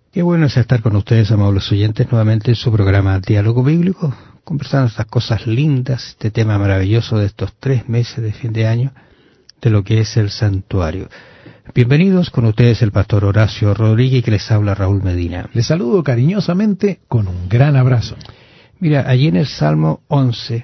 Qué bueno es estar con ustedes, amables oyentes, nuevamente en su programa Diálogo Bíblico, conversando estas cosas lindas, este tema maravilloso de estos 3 meses de fin de año, de lo que es el santuario. Bienvenidos, con ustedes el pastor Horacio Rodríguez, que les habla Raúl Medina. Les saludo cariñosamente con un gran abrazo. Mira, allí en el Salmo 11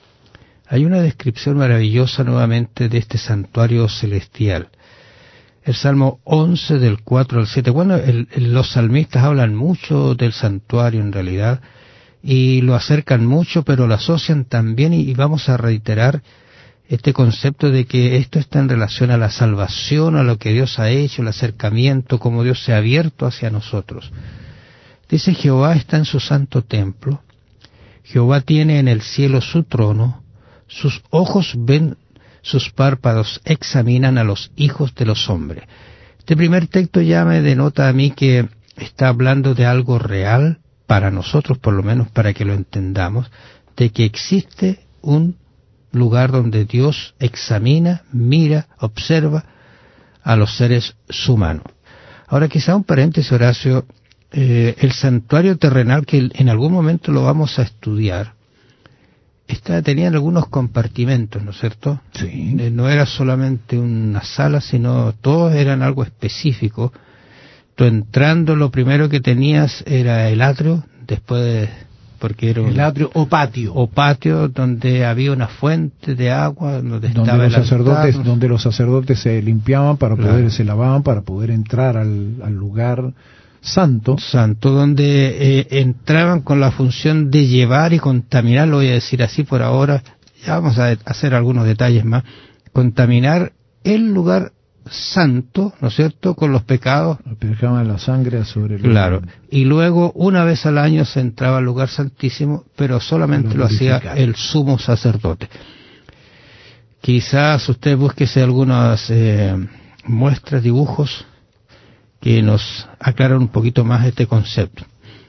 hay una descripción maravillosa nuevamente de este santuario celestial. El Salmo 11 del 4 al 7. Bueno, los salmistas hablan mucho del santuario en realidad y lo acercan mucho, pero lo asocian también, y vamos a reiterar este concepto de que esto está en relación a la salvación, a lo que Dios ha hecho, el acercamiento, cómo Dios se ha abierto hacia nosotros. Dice: Jehová está en su santo templo, Jehová tiene en el cielo su trono, sus ojos ven, sus párpados examinan a los hijos de los hombres. Este primer texto ya me denota a mí que está hablando de algo real para nosotros, por lo menos para que lo entendamos, de que existe un lugar donde Dios examina, mira, observa a los seres humanos. Ahora, quizá un paréntesis, Horacio, el santuario terrenal, que en algún momento lo vamos a estudiar, tenían algunos compartimentos, ¿no es cierto? Sí. No era solamente una sala, sino todos eran algo específico. Tú entrando, lo primero que tenías era el atrio, después, porque era el atrio o patio. O patio, donde había una fuente de agua, donde estaba el sacerdotes, altar, donde los sacerdotes se limpiaban para claro, poder, se lavaban para poder entrar al lugar santo, donde entraban con la función de llevar y contaminar, lo voy a decir así por ahora, ya vamos a hacer algunos detalles más, contaminar el lugar santo, ¿no es cierto?, con los pecados. Aplicaban la sangre sobre el Claro, y luego una vez al año se entraba al lugar santísimo, pero solamente lo hacía el sumo sacerdote. Quizás usted búsquese algunas muestras, dibujos, que nos aclaran un poquito más este concepto.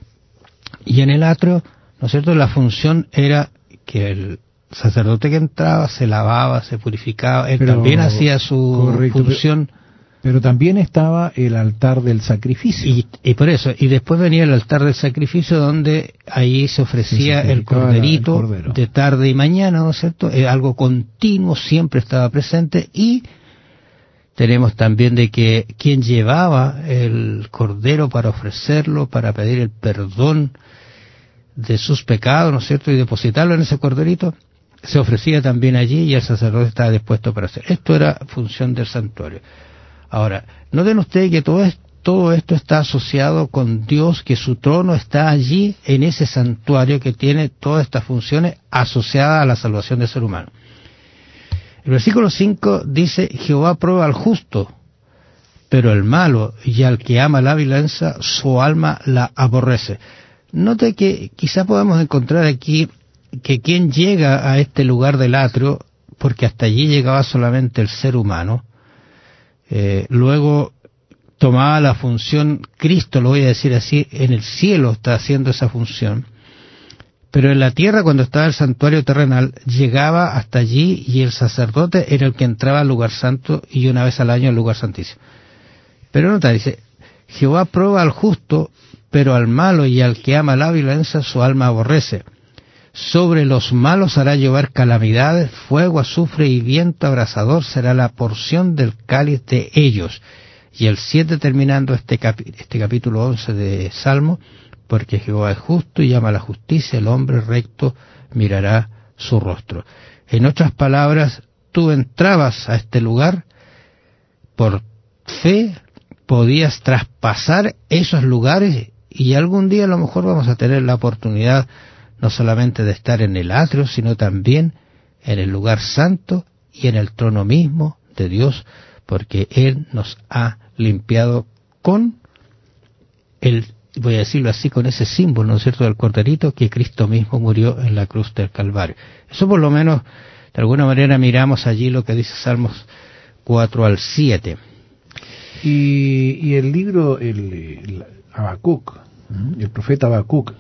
Y en el atrio, ¿no es cierto?, la función era que el sacerdote que entraba se lavaba, se purificaba, él también hacía su función. Pero también estaba el altar del sacrificio. Y por eso, y después venía el altar del sacrificio, donde ahí se ofrecía el corderito de tarde y mañana, ¿no es cierto? Algo continuo, siempre estaba presente. Y tenemos también de que quien llevaba el cordero para ofrecerlo, para pedir el perdón de sus pecados, ¿no es cierto?, y depositarlo en ese corderito, se ofrecía también allí y el sacerdote estaba dispuesto para hacer. Esto era función del santuario. Ahora, noten ustedes que todo esto está asociado con Dios, que su trono está allí en ese santuario que tiene todas estas funciones asociadas a la salvación del ser humano. El versículo 5 dice: Jehová prueba al justo, pero el malo y al que ama la violencia, su alma la aborrece. Note que quizá podamos encontrar aquí que quien llega a este lugar del atrio, porque hasta allí llegaba solamente el ser humano, luego tomaba la función, Cristo, lo voy a decir así, en el cielo está haciendo esa función, pero en la tierra, cuando estaba el santuario terrenal, llegaba hasta allí y el sacerdote era el que entraba al lugar santo y una vez al año al lugar santísimo. Pero nota, dice: Jehová prueba al justo, pero al malo y al que ama la violencia su alma aborrece. Sobre los malos hará llover calamidades, fuego, azufre y viento abrasador será la porción del cáliz de ellos. Y el 7, terminando este capítulo 11 de Salmo: porque Jehová es justo y ama la justicia, el hombre recto mirará su rostro. En otras palabras, tú entrabas a este lugar por fe, podías traspasar esos lugares, y algún día a lo mejor vamos a tener la oportunidad no solamente de estar en el atrio, sino también en el lugar santo y en el trono mismo de Dios, porque Él nos ha limpiado con voy a decirlo así, con ese símbolo, ¿no es cierto?, del corderito, que Cristo mismo murió en la cruz del Calvario. Eso por lo menos, de alguna manera, miramos allí lo que dice Salmos 4 al 7. Y el libro, el Habacuc, el profeta Habacuc,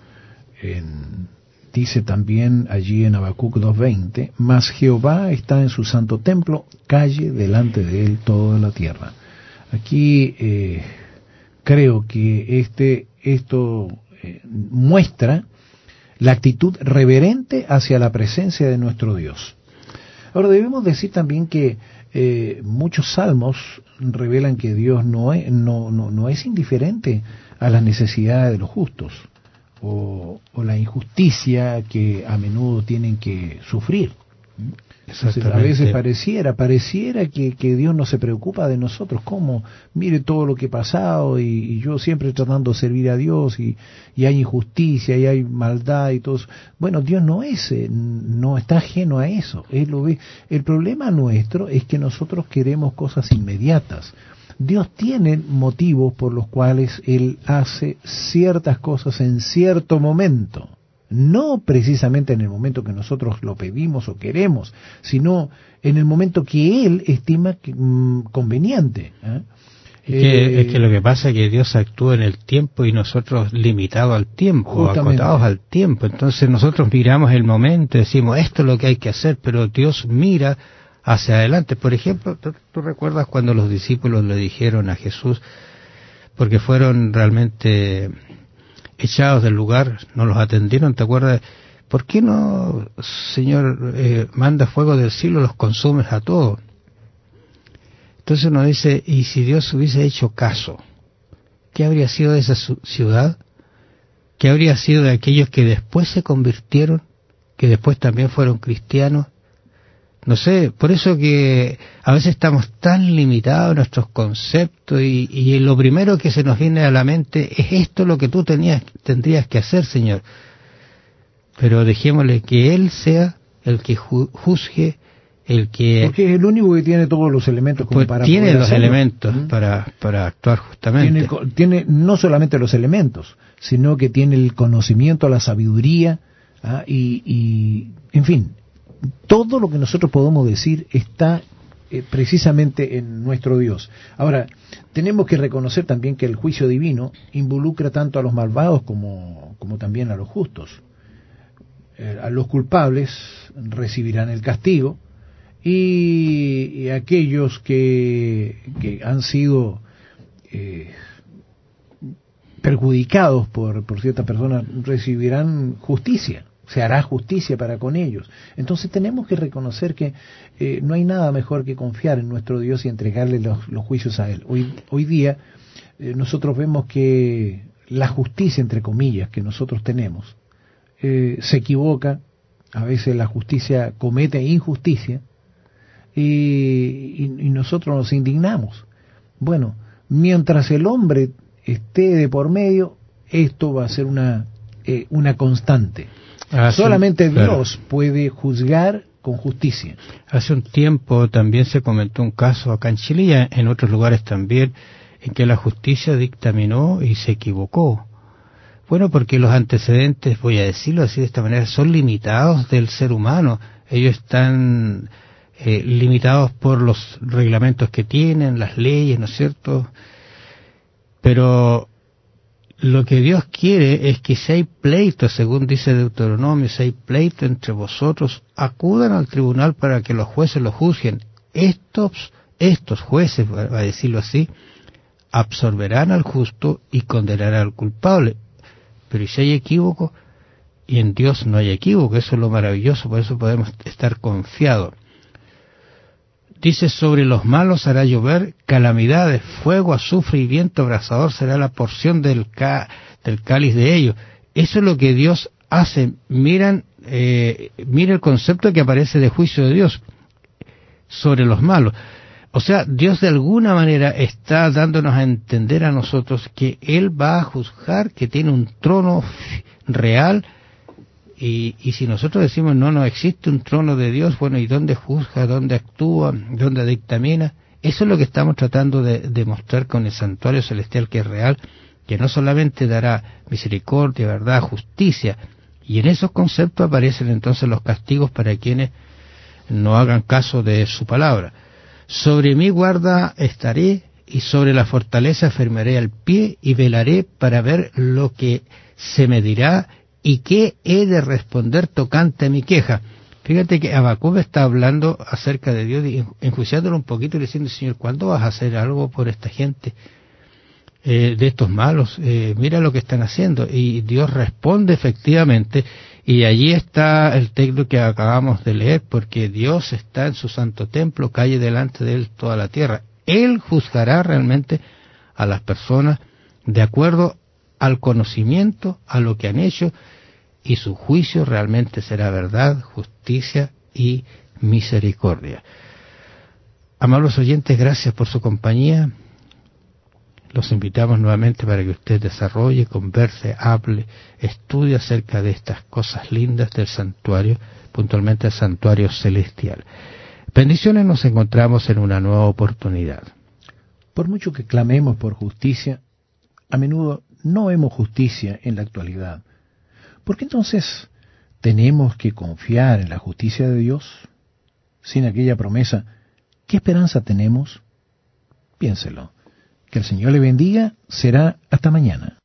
dice también allí en Habacuc 2:20: mas Jehová está en su santo templo, calle delante de él toda la tierra. Aquí creo que esto muestra la actitud reverente hacia la presencia de nuestro Dios. Ahora debemos decir también que muchos salmos revelan que Dios no es indiferente a las necesidades de los justos o la injusticia que a menudo tienen que sufrir. Entonces, a veces pareciera que Dios no se preocupa de nosotros. ¿Cómo? Mire todo lo que he pasado y yo siempre tratando de servir a Dios y hay injusticia y hay maldad y todo eso. Bueno, Dios no está ajeno a eso. Él lo ve. El problema nuestro es que nosotros queremos cosas inmediatas. Dios tiene motivos por los cuales Él hace ciertas cosas en cierto momento. No precisamente en el momento que nosotros lo pedimos o queremos, sino en el momento que Él estima conveniente. Es que lo que pasa es que Dios actúa en el tiempo y nosotros limitados al tiempo, justamente, acotados al tiempo. Entonces nosotros miramos el momento y decimos, esto es lo que hay que hacer, pero Dios mira hacia adelante. Por ejemplo, ¿tú recuerdas cuando los discípulos le dijeron a Jesús, porque fueron realmente echados del lugar, no los atendieron, ¿te acuerdas? ¿Por qué no, Señor, manda fuego del cielo, los consumes a todos? Entonces uno dice, ¿y si Dios hubiese hecho caso? ¿Qué habría sido de esa ciudad? ¿Qué habría sido de aquellos que después se convirtieron, que después también fueron cristianos? No sé, por eso que a veces estamos tan limitados en nuestros conceptos y lo primero que se nos viene a la mente es esto lo que tú tendrías que hacer, Señor. Pero dejémosle que Él sea el que juzgue, el que... Porque es el único que tiene todos los elementos como para tiene poder los hacerlo. elementos para actuar justamente. Tiene no solamente los elementos, sino que tiene el conocimiento, la sabiduría, y en fin, todo lo que nosotros podemos decir está precisamente en nuestro Dios. Ahora, tenemos que reconocer también que el juicio divino involucra tanto a los malvados como también a los justos. A los culpables recibirán el castigo y aquellos que han sido perjudicados por ciertas personas recibirán justicia. Se hará justicia para con ellos. Entonces tenemos que reconocer que no hay nada mejor que confiar en nuestro Dios y entregarle los juicios a Él. Hoy día nosotros vemos que la justicia, entre comillas, que nosotros tenemos, se equivoca. A veces la justicia comete injusticia y nosotros nos indignamos. Bueno, mientras el hombre esté de por medio, esto va a ser una constante. Solamente Dios puede juzgar con justicia. Hace un tiempo también se comentó un caso acá en Chile y en otros lugares también, en que la justicia dictaminó y se equivocó. Bueno, porque los antecedentes, voy a decirlo así de esta manera, son limitados del ser humano. Ellos están limitados por los reglamentos que tienen, las leyes, ¿no es cierto? Pero lo que Dios quiere es que si hay pleito, según dice Deuteronomio, si hay pleito entre vosotros, acudan al tribunal para que los jueces lo juzguen. Estos jueces, va a decirlo así, absorberán al justo y condenarán al culpable. Pero si hay equívoco, y en Dios no hay equívoco, eso es lo maravilloso, por eso podemos estar confiados. Dice, sobre los malos hará llover calamidades, fuego, azufre y viento abrasador será la porción del cáliz de ellos. Eso es lo que Dios hace. Mira el concepto que aparece de juicio de Dios sobre los malos. O sea, Dios de alguna manera está dándonos a entender a nosotros que Él va a juzgar, que tiene un trono real. Y si nosotros decimos no existe un trono de Dios, bueno, ¿y dónde juzga, dónde actúa, dónde dictamina? Eso es lo que estamos tratando de demostrar con el santuario celestial, que es real, que no solamente dará misericordia, verdad, justicia, y en esos conceptos aparecen entonces los castigos para quienes no hagan caso de su palabra. Sobre mi guarda estaré, y sobre la fortaleza firmaré el pie, y velaré para ver lo que se me dirá, ¿y qué he de responder tocante a mi queja? Fíjate que Habacuc está hablando acerca de Dios, enjuiciándolo un poquito y diciendo, Señor, ¿cuándo vas a hacer algo por esta gente? de estos malos, mira lo que están haciendo. Y Dios responde efectivamente, y allí está el texto que acabamos de leer, porque Dios está en su santo templo, calle delante de él toda la tierra. Él juzgará realmente a las personas de acuerdo al conocimiento, a lo que han hecho, y su juicio realmente será verdad, justicia y misericordia. Amables oyentes, gracias por su compañía. Los invitamos nuevamente para que usted desarrolle, converse, hable, estudie acerca de estas cosas lindas del santuario, puntualmente el santuario celestial. Bendiciones, nos encontramos en una nueva oportunidad. Por mucho que clamemos por justicia, a menudo no vemos justicia en la actualidad. ¿Por qué entonces tenemos que confiar en la justicia de Dios? Sin aquella promesa, ¿qué esperanza tenemos? Piénselo. Que el Señor le bendiga. Será hasta mañana.